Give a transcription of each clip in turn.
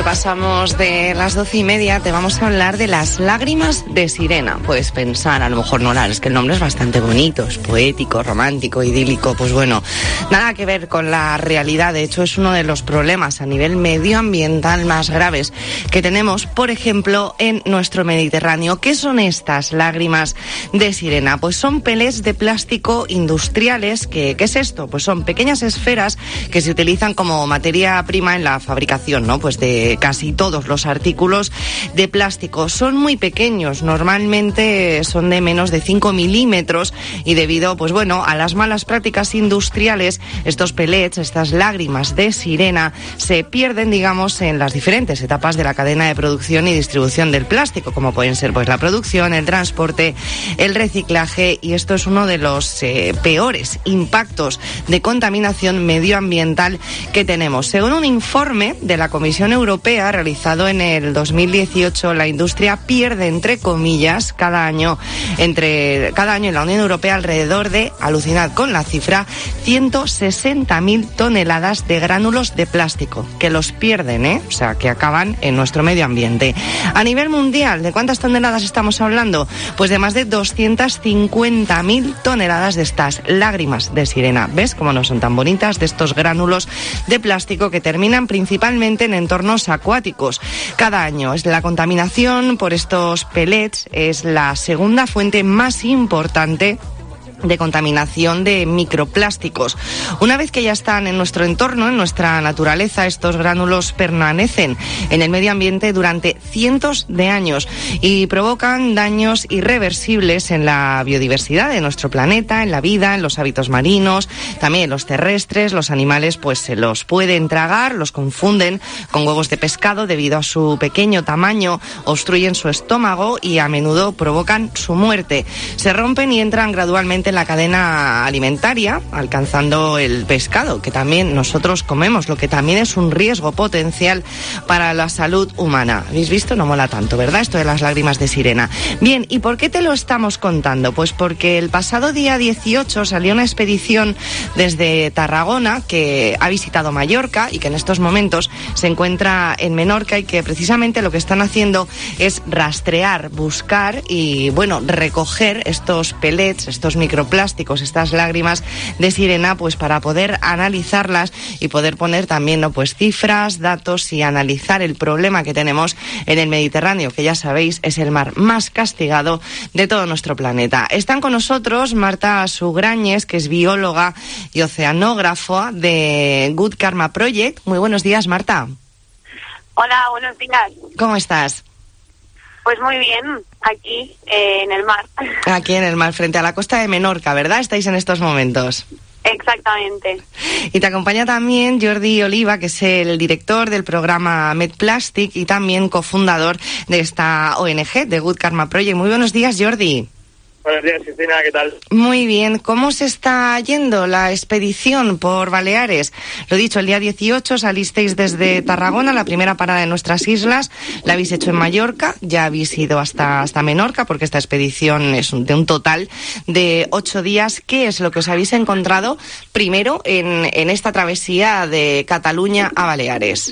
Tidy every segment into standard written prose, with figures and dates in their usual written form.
pasamos de las 12:30, te vamos a hablar de las lágrimas de sirena. Puedes pensar, a lo mejor no, es que el nombre es bastante bonito, es poético, romántico, idílico. Pues bueno, nada que ver con la realidad. De hecho, es uno de los problemas a nivel medioambiental más graves que tenemos, por ejemplo, en nuestro Mediterráneo. ¿Qué son estas lágrimas de sirena? Pues son pellets de plástico industriales. ¿Qué es esto? Pues son pequeñas esferas que se utilizan como materia prima en la fabricación, ¿no? Pues de casi todos los artículos de plástico. Son muy pequeños, normalmente son de menos de 5 milímetros y debido, pues bueno, a las malas prácticas industriales, estos pellets, estas lágrimas de sirena, se pierden, digamos, en las diferentes etapas de la cadena de producción y distribución del plástico, como pueden ser pues la producción, el transporte, el reciclaje, y esto es uno de los peores impactos de contaminación medioambiental que tenemos. Según un informe de la Comisión Europea realizado en el 2018, la industria pierde, entre comillas, cada año en la Unión Europea alrededor de, alucinad con la cifra, 160.000 toneladas de gránulos de plástico, que los pierden, o sea, que acaban en nuestro medio ambiente. A nivel mundial, ¿de cuántas toneladas estamos hablando? Pues de más de 250.000 toneladas de estas lágrimas de sirena. ¿Ves cómo no son tan bonitas? De estos gránulos de plástico que terminan principalmente en entornos acuáticos. Cada año la contaminación por estos pellets es la segunda fuente más importante de contaminación de microplásticos. Una vez que ya están en nuestro entorno, en nuestra naturaleza, estos gránulos permanecen en el medio ambiente durante cientos de años y provocan daños irreversibles en la biodiversidad de nuestro planeta, en la vida, en los hábitos marinos, también en los terrestres. Los animales pues se los pueden tragar, los confunden con huevos de pescado debido a su pequeño tamaño, obstruyen su estómago y a menudo provocan su muerte. Se rompen y entran gradualmente en la cadena alimentaria, alcanzando el pescado, que también nosotros comemos, lo que también es un riesgo potencial para la salud humana. ¿Habéis visto? No mola tanto, ¿verdad? Esto de las lágrimas de sirena. Bien, ¿y por qué te lo estamos contando? Pues porque el pasado día 18 salió una expedición desde Tarragona que ha visitado Mallorca y que en estos momentos se encuentra en Menorca, y que precisamente lo que están haciendo es rastrear, buscar y, bueno, recoger estos pellets, estos microplásticos, estas lágrimas de sirena, pues para poder analizarlas y poder poner también, ¿no?, pues cifras, datos y analizar el problema que tenemos en el Mediterráneo, que ya sabéis es el mar más castigado de todo nuestro planeta. Están con nosotros Marta Sugrañes, que es bióloga y oceanógrafa de Good Karma Project. Muy buenos días, Marta. Hola, buenos días. ¿Cómo estás? Pues muy bien, aquí en el mar. Aquí en el mar, frente a la costa de Menorca, ¿verdad? Estáis en estos momentos. Exactamente. Y te acompaña también Jordi Oliva, que es el director del programa MedPlastic y también cofundador de esta ONG, de Good Karma Project. Muy buenos días, Jordi. Buenos días, Cristina, ¿qué tal? Muy bien. ¿Cómo se está yendo la expedición por Baleares? Lo dicho, el día 18 salisteis desde Tarragona, la primera parada de nuestras islas, la habéis hecho en Mallorca, ya habéis ido hasta Menorca, porque esta expedición es de un total de 8 días. ¿Qué es lo que os habéis encontrado primero en esta travesía de Cataluña a Baleares?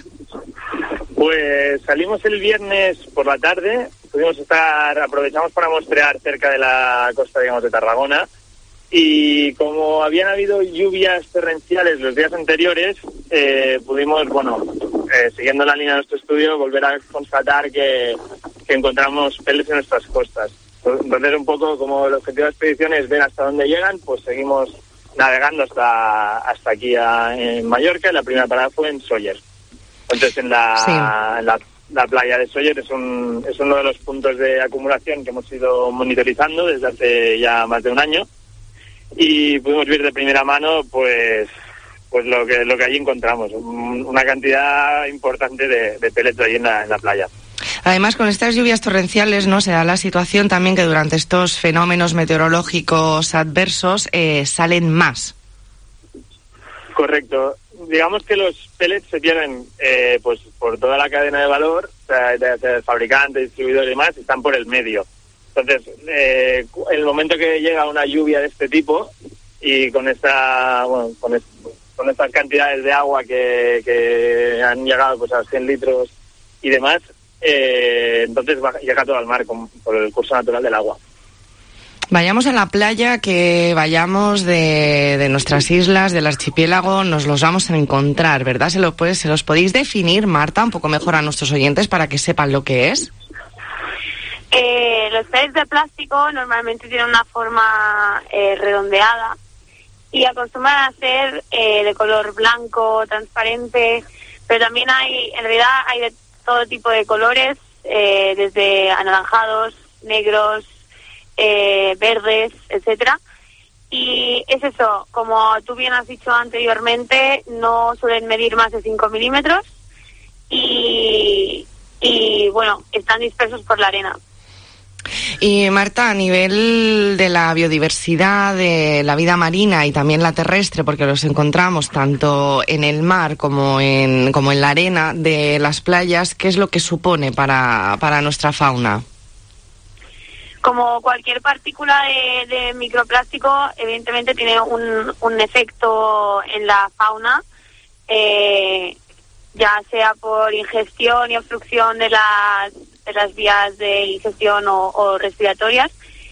Pues salimos el viernes por la tarde. Aprovechamos para mostrear cerca de la costa, digamos, de Tarragona, y como habían habido lluvias torrenciales los días anteriores, pudimos, siguiendo la línea de nuestro estudio, volver a constatar que encontramos pellets en nuestras costas. Entonces, un poco como el objetivo de la expedición es ver hasta dónde llegan, pues seguimos navegando hasta aquí en Mallorca, y la primera parada fue en Sóller. Entonces, la playa de Sóller es uno de los puntos de acumulación que hemos ido monitorizando desde hace ya más de un año, y pudimos ver de primera mano pues lo que allí encontramos, una cantidad importante de pellets allí en la playa. Además, con estas lluvias torrenciales, ¿no?, se da la situación también que durante estos fenómenos meteorológicos adversos salen más. Correcto. Digamos que los pellets se pierden pues por toda la cadena de valor, o sea, de fabricante, distribuidor y demás, están por el medio. Entonces, el momento que llega una lluvia de este tipo, y con estas cantidades de agua que han llegado pues a 100 litros y demás, entonces llega todo al mar por el curso natural del agua. Vayamos a la playa, que vayamos de nuestras islas, del archipiélago, nos los vamos a encontrar, ¿verdad? ¿Se los podéis definir, Marta, un poco mejor a nuestros oyentes para que sepan lo que es? Los peces de plástico normalmente tienen una forma redondeada y acostumbran a ser de color blanco, transparente, pero también en realidad hay de todo tipo de colores, desde anaranjados, negros, verdes, etcétera. Y es eso, como tú bien has dicho anteriormente, no suelen medir más de 5 milímetros y bueno, están dispersos por la arena. Y Marta, a nivel de la biodiversidad, de la vida marina y también la terrestre, porque los encontramos tanto en el mar como en la arena de las playas, ¿qué es lo que supone para nuestra fauna? Como cualquier partícula de microplástico, evidentemente tiene un efecto en la fauna, ya sea por ingestión y obstrucción de las vías de ingestión o respiratorias.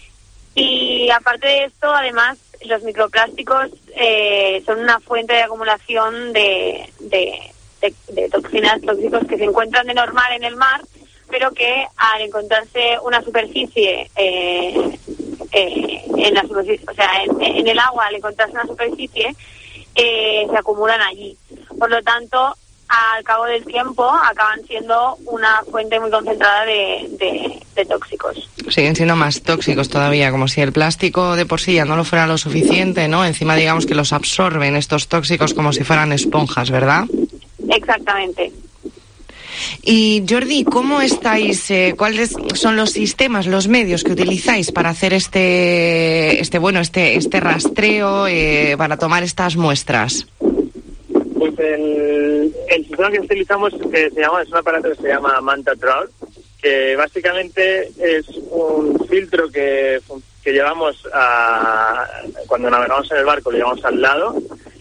Y aparte de esto, además, los microplásticos son una fuente de acumulación de toxinas, tóxicos que se encuentran de normal en el mar, pero que al encontrarse una superficie en la superficie, o sea, en el agua, al encontrarse una superficie, se acumulan allí. Por lo tanto, al cabo del tiempo acaban siendo una fuente muy concentrada de tóxicos. Siguen siendo más tóxicos todavía, como si el plástico de por sí ya no lo fuera lo suficiente, ¿no? Encima digamos que los absorben estos tóxicos como si fueran esponjas, ¿verdad? Exactamente. Y Jordi, ¿cómo estáis? ¿Cuáles son los sistemas, los medios que utilizáis para hacer este rastreo, para tomar estas muestras? Pues el sistema que utilizamos es un aparato que se llama Manta Trawl, que básicamente es un filtro que llevamos cuando navegamos en el barco, lo llevamos al lado,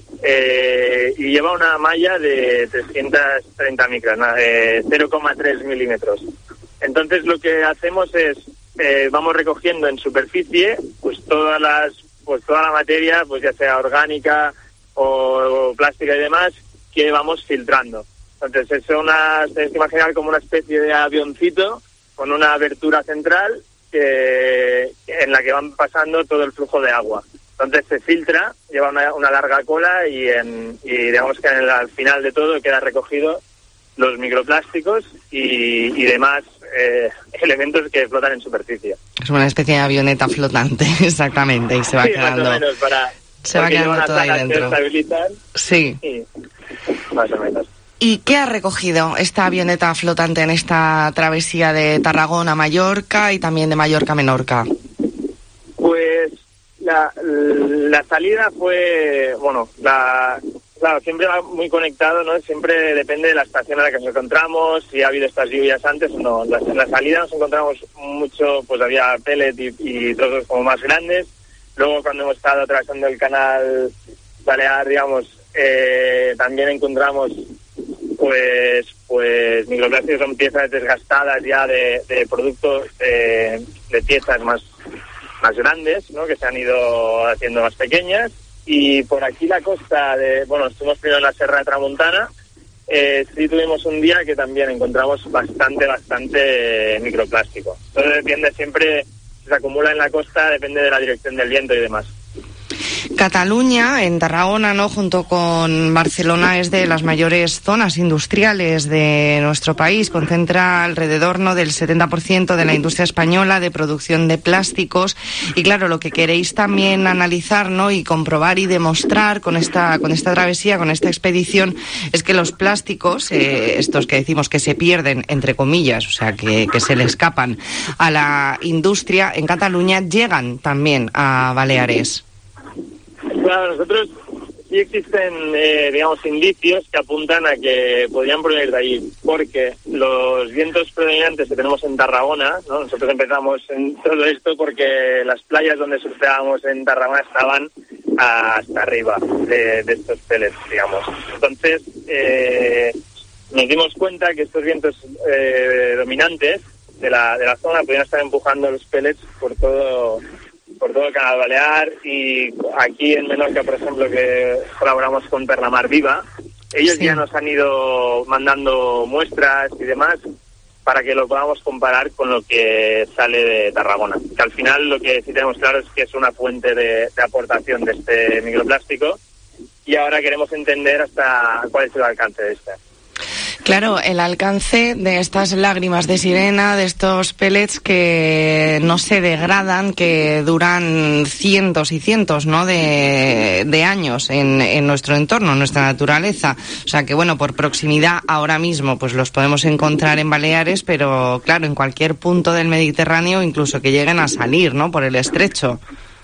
y lleva una malla de 330 micras, 0,3 milímetros. Entonces lo que hacemos es, vamos recogiendo en superficie pues toda la materia, pues ya sea orgánica o plástica y demás, que vamos filtrando. Entonces tienes que imaginar como una especie de avioncito con una abertura central en la que van pasando todo el flujo de agua. Entonces se filtra, lleva una larga cola y digamos que al final de todo queda recogido los microplásticos y demás elementos que flotan en superficie. Es una especie de avioneta flotante, exactamente, y se va quedando... Más o menos, se va quedando todo ahí dentro. Sí. Más o menos. ¿Y qué ha recogido esta avioneta flotante en esta travesía de Tarragona a Mallorca y también de Mallorca a Menorca? Pues la salida fue, claro, siempre va muy conectado, ¿no? Siempre depende de la estación a la que nos encontramos, si ha habido estas lluvias antes o no. En la salida nos encontramos mucho, pues había pellet y trozos como más grandes. Luego cuando hemos estado atravesando el canal Balear, digamos, también encontramos pues microplásticos, son piezas desgastadas ya de productos, de piezas más grandes, ¿no? Que se han ido haciendo más pequeñas. Y por aquí la costa estuvimos primero en la Serra de Tramontana, sí tuvimos un día que también encontramos bastante microplástico. Todo depende siempre, se acumula en la costa, depende de la dirección del viento y demás. Cataluña, en Tarragona, ¿no?, junto con Barcelona, es de las mayores zonas industriales de nuestro país. Concentra alrededor, ¿no?, del 70% de la industria española de producción de plásticos. Y claro, lo que queréis también analizar, ¿no?, y comprobar y demostrar con esta travesía, con esta expedición, es que los plásticos, estos que decimos que se pierden, entre comillas, o sea, que se le escapan a la industria, en Cataluña llegan también a Baleares. Claro, nosotros sí existen, indicios que apuntan a que podrían provenir de allí, porque los vientos predominantes que tenemos en Tarragona, ¿no? Nosotros empezamos en todo esto porque las playas donde surfeábamos en Tarragona estaban hasta arriba de estos pellets, digamos. Entonces, nos dimos cuenta que estos vientos dominantes de la zona podían estar empujando los pellets por todo Canal Balear, y aquí en Menorca, por ejemplo, que colaboramos con Perlamar Viva, ellos ya nos han ido mandando muestras y demás para que lo podamos comparar con lo que sale de Tarragona. Que al final lo que sí tenemos claro es que es una fuente de aportación de este microplástico, y ahora queremos entender hasta cuál es el alcance de este. Claro, el alcance de estas lágrimas de sirena, de estos pellets que no se degradan, que duran cientos y cientos, ¿no?, de años en nuestro entorno, en nuestra naturaleza. O sea que, bueno, por proximidad ahora mismo pues los podemos encontrar en Baleares, pero claro, en cualquier punto del Mediterráneo, incluso que lleguen a salir, ¿no?, por el estrecho.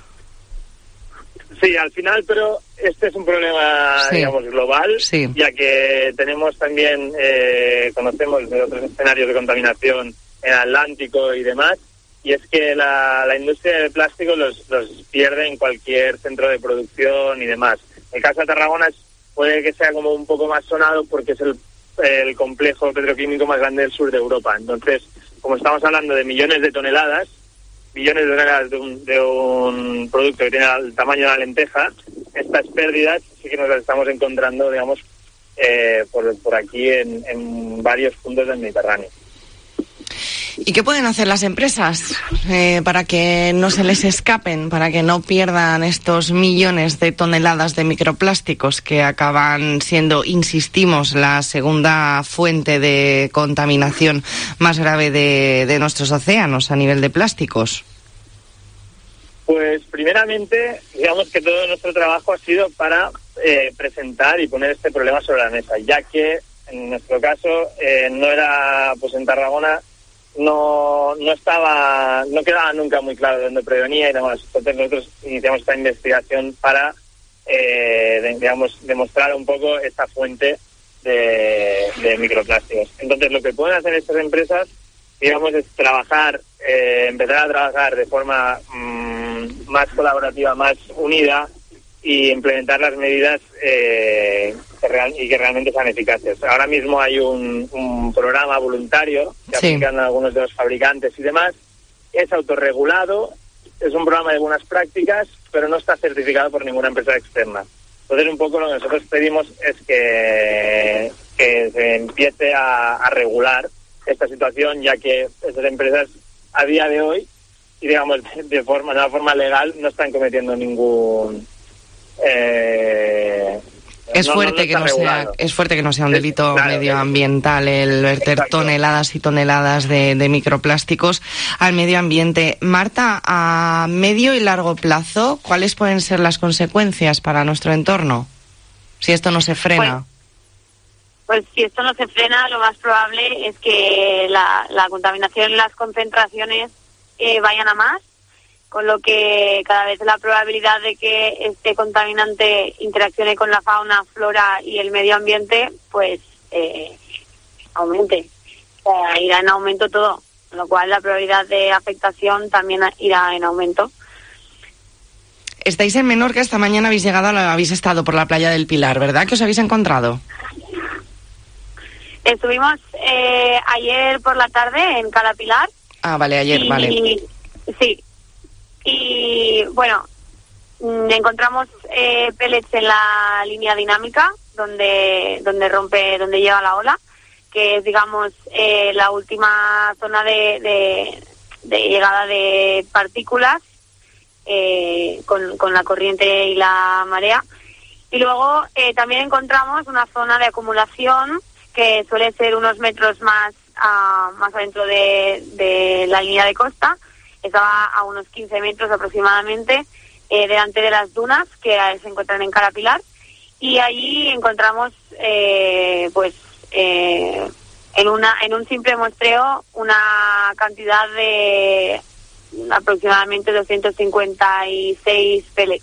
Sí, al final, pero este es un problema, digamos, global, ya que tenemos también, conocemos de otros escenarios de contaminación en el Atlántico y demás, y es que la industria del plástico los pierde en cualquier centro de producción y demás. El caso de Tarragona puede que sea como un poco más sonado porque es el complejo petroquímico más grande del sur de Europa. Entonces, como estamos hablando de millones de toneladas de un producto que tiene el tamaño de la lenteja, estas pérdidas sí que nos las estamos encontrando, digamos, por aquí en varios puntos del Mediterráneo. ¿Y qué pueden hacer las empresas para que no se les escapen, para que no pierdan estos millones de toneladas de microplásticos que acaban siendo, insistimos, la segunda fuente de contaminación más grave de nuestros océanos a nivel de plásticos? Pues primeramente, digamos que todo nuestro trabajo ha sido para presentar y poner este problema sobre la mesa, ya que en nuestro caso no era, pues en Tarragona no quedaba nunca muy claro de dónde provenía y demás. Entonces nosotros iniciamos esta investigación para digamos, demostrar un poco esta fuente de microplásticos. Entonces lo que pueden hacer estas empresas, digamos, es empezar a trabajar de forma más colaborativa, más unida, y implementar las medidas que realmente sean eficaces. Ahora mismo hay un programa voluntario que aplican algunos de los fabricantes y demás. Es autorregulado, es un programa de buenas prácticas, pero no está certificado por ninguna empresa externa. Entonces, un poco lo que nosotros pedimos es que se empiece a regular esta situación, ya que estas empresas a día de hoy, y digamos de una forma legal, no están cometiendo ningún es fuerte que no sea un delito medioambiental el verter toneladas y toneladas de microplásticos al medio ambiente. Marta, a medio y largo plazo, ¿cuáles pueden ser las consecuencias para nuestro entorno si esto no se frena? Pues si esto no se frena, lo más probable es que la contaminación y las concentraciones vayan a más, con lo que cada vez la probabilidad de que este contaminante interaccione con la fauna, flora y el medio ambiente, pues aumente. O sea, irá en aumento todo, con lo cual la probabilidad de afectación también irá en aumento. Estáis en Menorca, esta mañana habéis estado por la playa del Pilar, ¿verdad? ¿Qué os habéis encontrado? Estuvimos ayer por la tarde en Cala Pilar. Ah, vale, ayer, vale. Sí. Y bueno, encontramos pellets en la línea dinámica donde llega la ola, que es, digamos, la última zona de llegada de partículas con la corriente y la marea. Y luego también encontramos una zona de acumulación que suele ser unos metros más adentro de la línea de costa. Estaba a unos 15 metros aproximadamente delante de las dunas que se encuentran en Cala Pilar, y allí encontramos en un simple muestreo una cantidad de aproximadamente 256 pellets.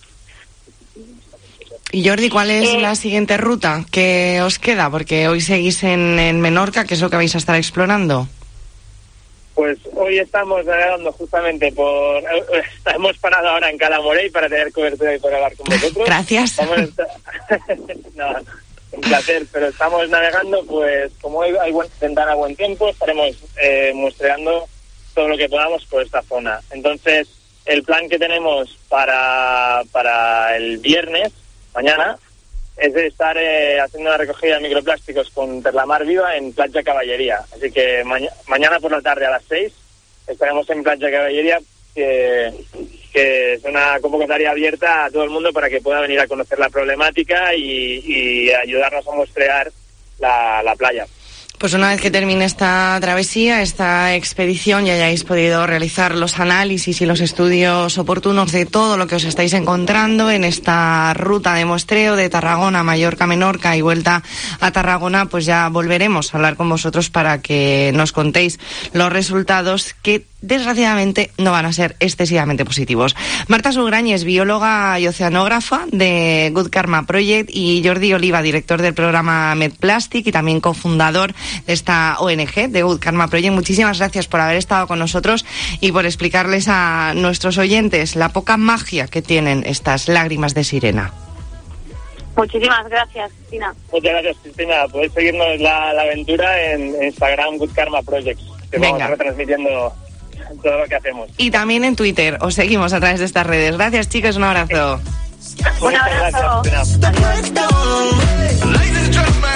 Y Jordi, ¿cuál es la siguiente ruta que os queda? Porque hoy seguís en Menorca, ¿qué es lo que vais a estar explorando? Pues hoy estamos navegando justamente hemos parado ahora en Cala Morey para tener cobertura y para hablar con vosotros. Gracias. Un placer, pero estamos navegando, pues como hay ventana buen tiempo, estaremos muestreando todo lo que podamos por esta zona. Entonces, el plan que tenemos para el viernes, mañana, es de estar haciendo una recogida de microplásticos con Terlamar Viva en Platja Caballería. Así que mañana por la tarde a las 6 estaremos en Platja Caballería, que es una convocatoria abierta a todo el mundo para que pueda venir a conocer la problemática y ayudarnos a muestrear la playa. Pues una vez que termine esta travesía, esta expedición, y hayáis podido realizar los análisis y los estudios oportunos de todo lo que os estáis encontrando en esta ruta de muestreo de Tarragona, Mallorca, Menorca y vuelta a Tarragona, pues ya volveremos a hablar con vosotros para que nos contéis los resultados, que desgraciadamente no van a ser excesivamente positivos. Marta Sugrañes, bióloga y oceanógrafa de Good Karma Project, y Jordi Oliva, director del programa MedPlastic y también cofundador de esta ONG, de Good Karma Project. Muchísimas gracias por haber estado con nosotros y por explicarles a nuestros oyentes la poca magia que tienen estas lágrimas de sirena. Muchísimas gracias, Cristina. Muchas gracias, Cristina. Podéis seguirnos la aventura en Instagram, Good Karma Project, que vamos retransmitiendo todo lo que hacemos. Y también en Twitter, os seguimos a través de estas redes. Gracias, chicos, un abrazo. Un abrazo. Gracias, Cristina.